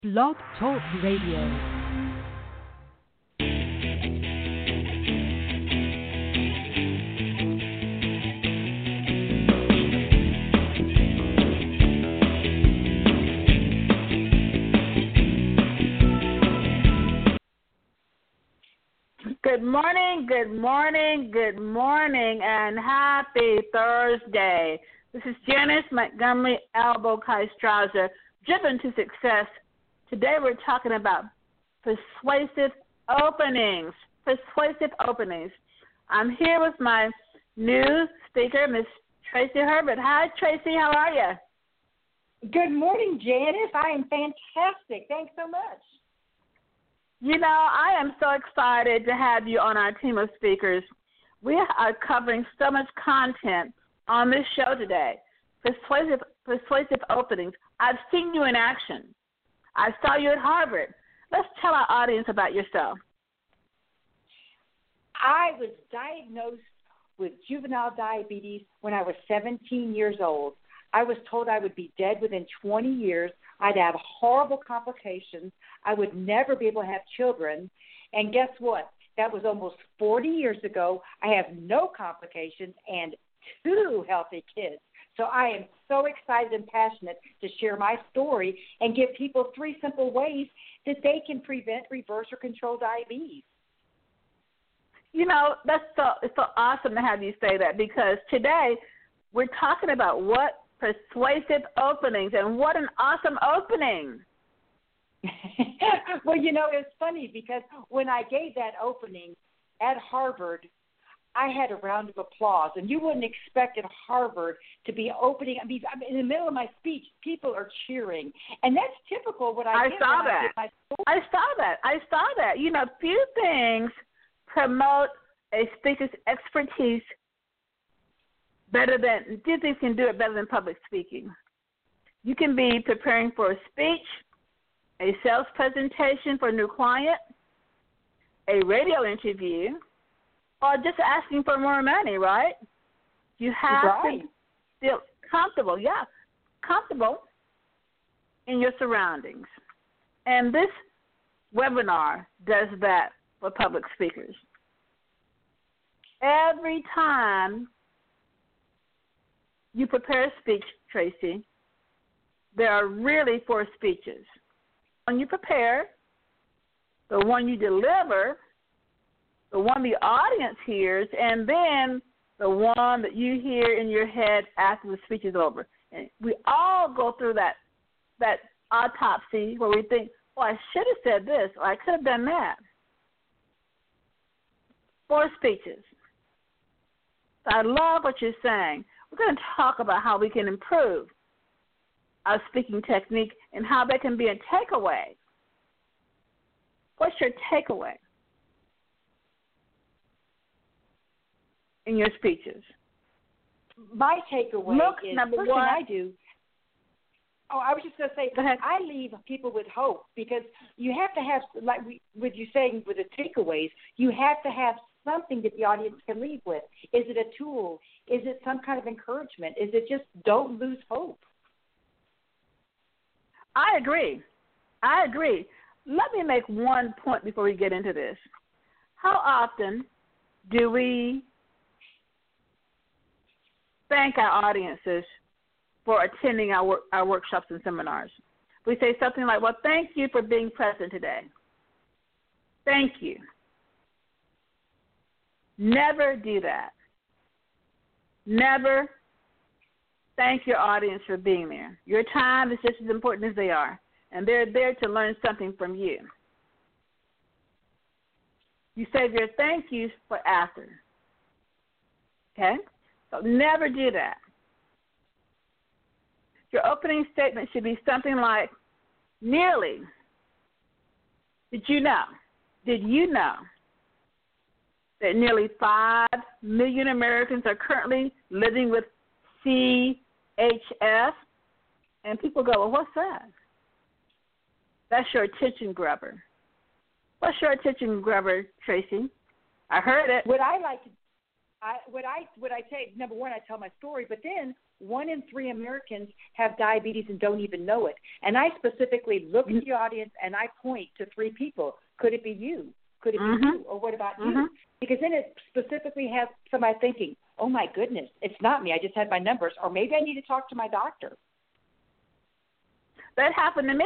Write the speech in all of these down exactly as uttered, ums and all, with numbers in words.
Blog Talk Radio. Good morning, good morning, good morning, and happy Thursday. This is Janice Montgomery Elbow Kai-Strauser, driven to success. Today we're talking about persuasive openings, persuasive openings. I'm here with my new speaker, Miss Tracy Herbert. Hi, Tracy, how are you? Good morning, Janice. I am fantastic. Thanks so much. You know, I am so excited to have you on our team of speakers. We are covering so much content on this show today. Persuasive, persuasive openings. I've seen you in action. I saw you at Harvard. Let's tell our audience about yourself. I was diagnosed with juvenile diabetes when I was seventeen years old. I was told I would be dead within twenty years. I'd have horrible complications. I would never be able to have children. And guess what? That was almost forty years ago. I have no complications and two healthy kids. So I am so excited and passionate to share my story and give people three simple ways that they can prevent, reverse, or control diabetes. You know, that's so, it's so awesome to have you say that, because today we're talking about what persuasive openings, and what an awesome opening. Well, you know, it's funny because when I gave that opening at Harvard, I had a round of applause, and you wouldn't expect at Harvard to be opening. I mean, in the middle of my speech, people are cheering, and that's typical. What I, I did saw when that. I, did my I saw that. I saw that. You know, few things promote a speaker's expertise better than, few things can do it better than public speaking. You can be preparing for a speech, a sales presentation for a new client, a radio interview, or just asking for more money, right? You have right. to feel comfortable, yeah, comfortable in your surroundings. And this webinar does that for public speakers. Every time you prepare a speech, Tracy, there are really four speeches. When you prepare, the one you deliver, the one the audience hears, and then the one that you hear in your head after the speech is over. And we all go through that that autopsy where we think, well, I should have said this, or I could have done that. Four speeches. So I love what you're saying. We're going to talk about how we can improve our speaking technique and how that can be a takeaway. What's your takeaway in your speeches? My takeaway Look, is number first one, thing I do. Oh, I was just going to say, Go ahead. I leave people with hope, because you have to have, like we, with you saying with the takeaways, you have to have something that the audience can leave with. Is it a tool? Is it some kind of encouragement? Is it just don't lose hope? I agree. I agree. Let me make one point before we get into this. How often do we thank our audiences for attending our work, our workshops and seminars? We say something like, well, thank you for being present today. Thank you. Never do that. Never thank your audience for being there. Your time is just as important as they are, and they're there to learn something from you. You save your thank yous for after. Okay? So never do that. Your opening statement should be something like, nearly, did you know, did you know that nearly five million Americans are currently living with C H F? And people go, well, what's that? That's your attention grabber. What's your attention grabber, Tracy? I heard it. What I like to I, what I what I say, number one, I tell my story, but then one in three Americans have diabetes and don't even know it. And I specifically look at the audience and I point to three people. Could it be you? Could it be mm-hmm. you? Or what about mm-hmm. you? Because then it specifically has somebody thinking, oh, my goodness, it's not me. I just had my numbers. Or maybe I need to talk to my doctor. That happened to me.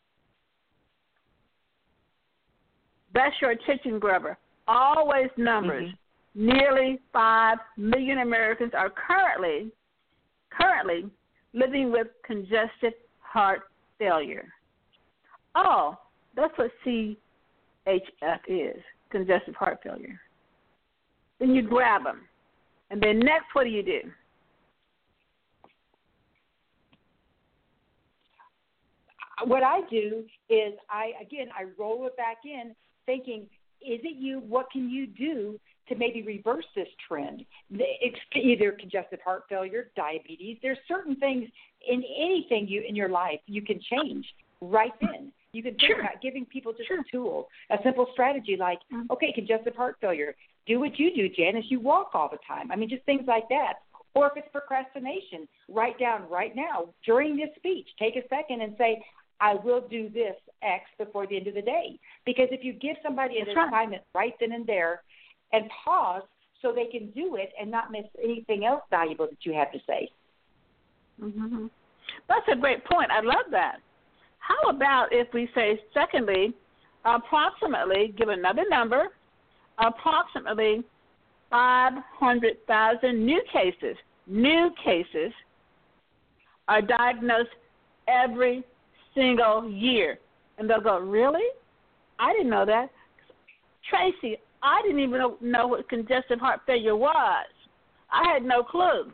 That's your attention grabber. Always numbers. Mm-hmm. Nearly five million Americans are currently currently living with congestive heart failure. Oh, that's what C H F is, congestive heart failure. Then you grab them. And then next, what do you do? What I do is, I again, I roll it back in thinking, is it you? What can you do to maybe reverse this trend? It's either congestive heart failure, diabetes. There's certain things in anything you in your life you can change right then. You can think sure. about giving people just sure. a tool, a simple strategy like, mm-hmm. okay, congestive heart failure, do what you do, Janice. You walk all the time. I mean, just things like that. Or if it's procrastination, write down right now during this speech, take a second and say, I will do this X before the end of the day. Because if you give somebody an right. assignment right then and there and pause so they can do it and not miss anything else valuable that you have to say. Mm-hmm. That's a great point. I love that. How about if we say, secondly, approximately, give another number, approximately five hundred thousand new cases, new cases are diagnosed every single year. And they'll go, really? I didn't know that. Tracy, I didn't even know, know what congestive heart failure was. I had no clue.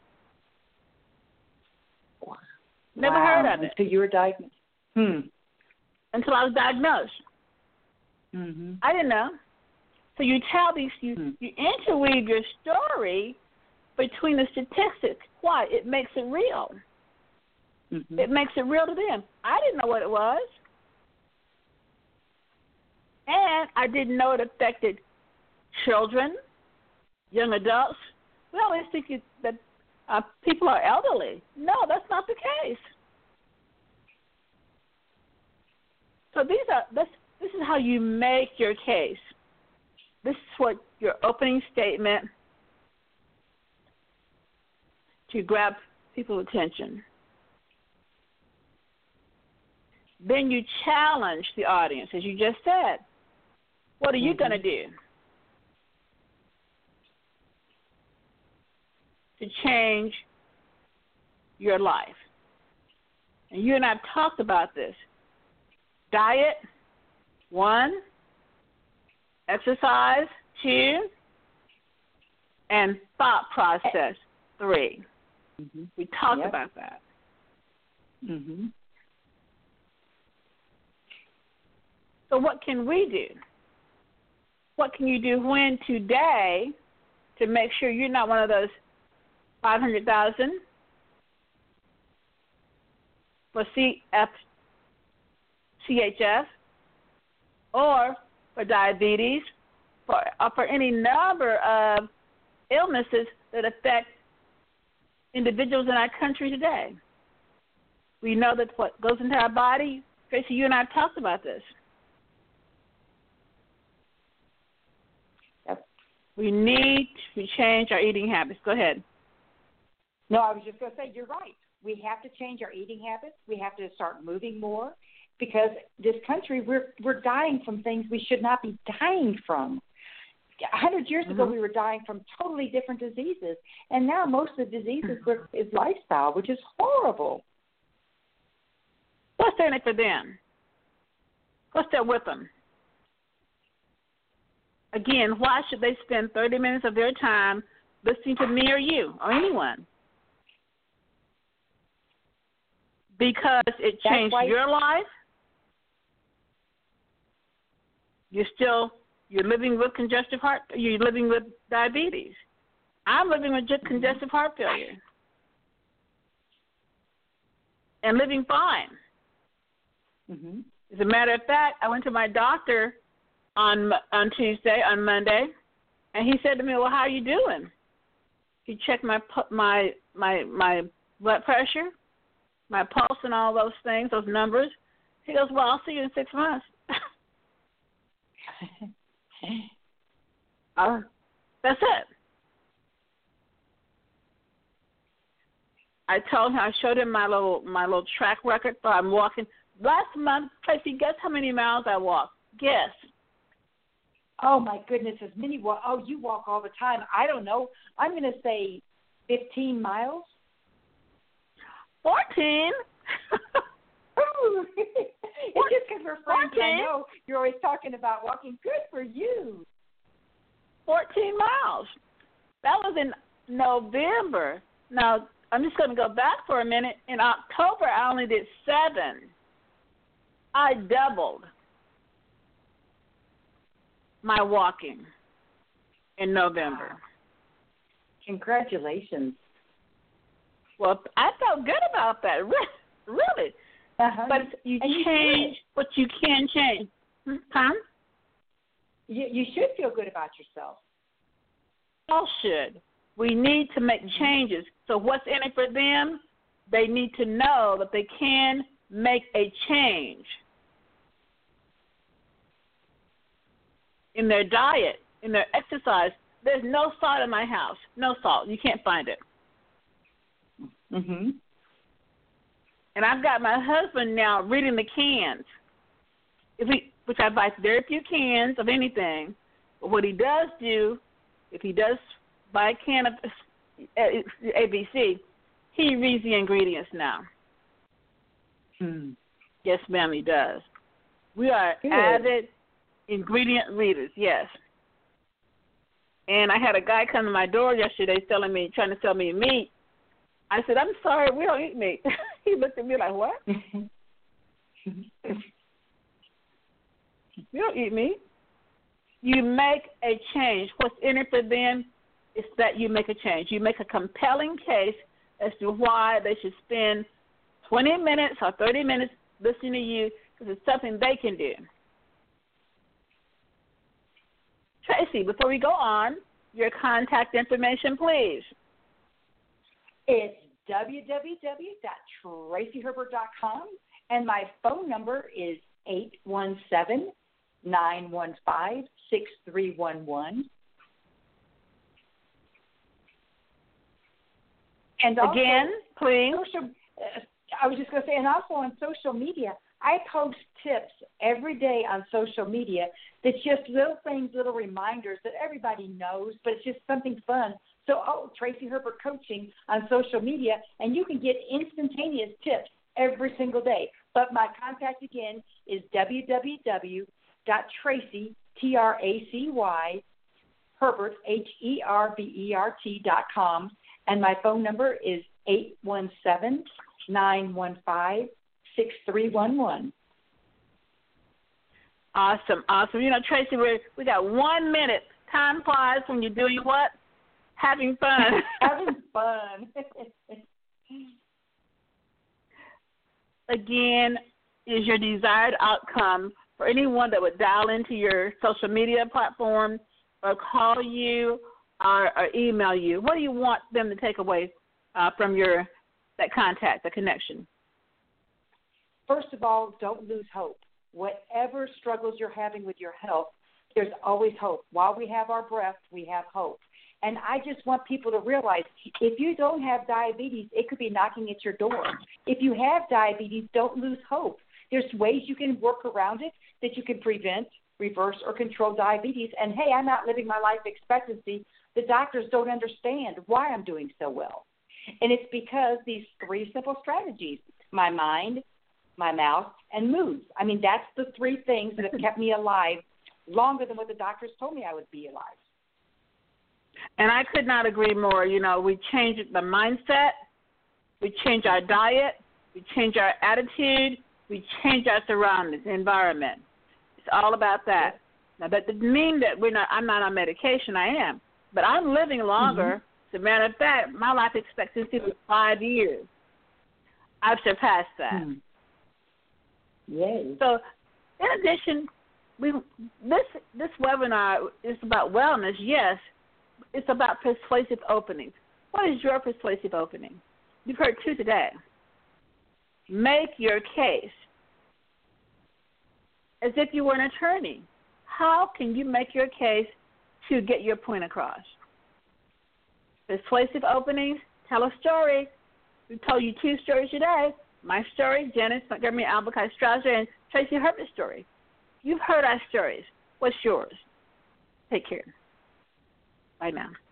Never wow. heard of it. Until you were diagnosed. Hmm. Until I was diagnosed. Mm-hmm. I didn't know. So you tell these, you, hmm. you interweave your story between the statistics. Why? It makes it real. Mm-hmm. It makes it real to them. I didn't know what it was. And I didn't know it affected children, young adults. We always think it, that uh, people are elderly. No, that's not the case. So these are this, this is how you make your case. This is what your opening statement to grab people's attention. Then you challenge the audience, as you just said. What are you mm-hmm. going to do to change your life? And you and I have talked about this. Diet, one. Exercise, two. And thought process, three. Mm-hmm. We talked yep. about that. Mm-hmm. So what can we do? What can you do when today to make sure you're not one of those five hundred thousand for C F, C H F or for diabetes for, or for any number of illnesses that affect individuals in our country today? We know that what goes into our body, Tracy, you and I talked about this. We need to change our eating habits. Go ahead. No, I was just going to say, you're right. We have to change our eating habits. We have to start moving more because this country, we're we're dying from things we should not be dying from. A hundred years mm-hmm. ago, we were dying from totally different diseases, and now most of the diseases were, is lifestyle, which is horrible. What's in it for them? What's there with them? Again, why should they spend thirty minutes of their time listening to me or you or anyone? Because it changed your life. You're still, you're living with congestive heart, you're living with diabetes. I'm living with just congestive heart failure. And living fine. Mm-hmm. As a matter of fact, I went to my doctor on on Tuesday, on Monday, and he said to me, well, how are you doing? He checked my my my my blood pressure, my pulse, and all those things, those numbers. He goes, "Well, I'll see you in six months." uh, that's it. I told him, I showed him my little my little track record. So I'm walking. Last month, Tracy, guess how many miles I walked? Guess. Oh, my goodness, as many walk. Oh, you walk all the time. I don't know. I'm going to say fifteen miles. fourteen. Ooh. It's just because we're friends. I know you're always talking about walking. Good for you. fourteen miles. That was in November. Now, I'm just going to go back for a minute. In October, I only did seven. I doubled my walking in November. Wow. Congratulations. Well, I felt good about that, really. Uh-huh. But you and change you what you can change. Huh? You, you should feel good about yourself. All should. We need to make changes. So what's in it for them? They need to know that they can make a change in their diet, in their exercise. There's no salt in my house. No salt. You can't find it. Mhm. And I've got my husband now reading the cans. If he, which I buy very few cans of anything. But what he does do, if he does buy a can of A B C, he reads the ingredients now. Hmm. Yes, ma'am, he does. We are Good. avid ingredient readers, yes. And I had a guy come to my door yesterday selling me, trying to sell me meat. I said, "I'm sorry, we don't eat meat." He looked at me like, "What?" You don't eat meat. You make a change. What's in it for them is that you make a change. You make a compelling case as to why they should spend twenty minutes or thirty minutes listening to you, because it's something they can do. Tracy, before we go on, your contact information, please. It's w w w dot tracy herbert dot com, and my phone number is eight one seven, nine one five, six three one one. And also, Again, please. Social, uh, I was just going to say, and also on social media, I post tips every day on social media that's just little things, little reminders that everybody knows, but it's just something fun. So, oh, Tracy Herbert Coaching on social media, and you can get instantaneous tips every single day. But my contact, again, is w w w dot tracy, T R A C Y, Herbert, H E R B E R T dot com, and my phone number is eight one seven, nine one five, six three one one. Awesome, awesome. You know, Tracy, we we got one minute. Time flies when you're doing what? Having fun. Having fun. Again, is your desired outcome for anyone that would dial into your social media platform or call you or, or email you? What do you want them to take away uh, from your that contact, the connection? First of all, don't lose hope. Whatever struggles you're having with your health, there's always hope. While we have our breath, we have hope. And I just want people to realize if you don't have diabetes, it could be knocking at your door. If you have diabetes, don't lose hope. There's ways you can work around it that you can prevent, reverse, or control diabetes. And, hey, I'm not living my life expectancy. The doctors don't understand why I'm doing so well. And it's because these three simple strategies, my mind, my mouth, and moods. I mean, that's the three things that have kept me alive longer than what the doctors told me I would be alive. And I could not agree more. You know, we change the mindset, we change our diet, we change our attitude, we change our surroundings, environment. It's all about that. Now, that doesn't mean that we're not. I'm not on medication. I am, but I'm living longer. Mm-hmm. As a matter of fact, my life expectancy was five years. I've surpassed that. Hmm. Yay! So, in addition, we this this webinar is about wellness. Yes. It's about persuasive openings. What is your persuasive opening? You've heard two today. Make your case as if you were an attorney. How can you make your case to get your point across? Persuasive openings, tell a story. We told you two stories today. My story, Janice Montgomery Albuquerque Strasser, and Tracy Herbert's story. You've heard our stories. What's yours? Take care. Bye now.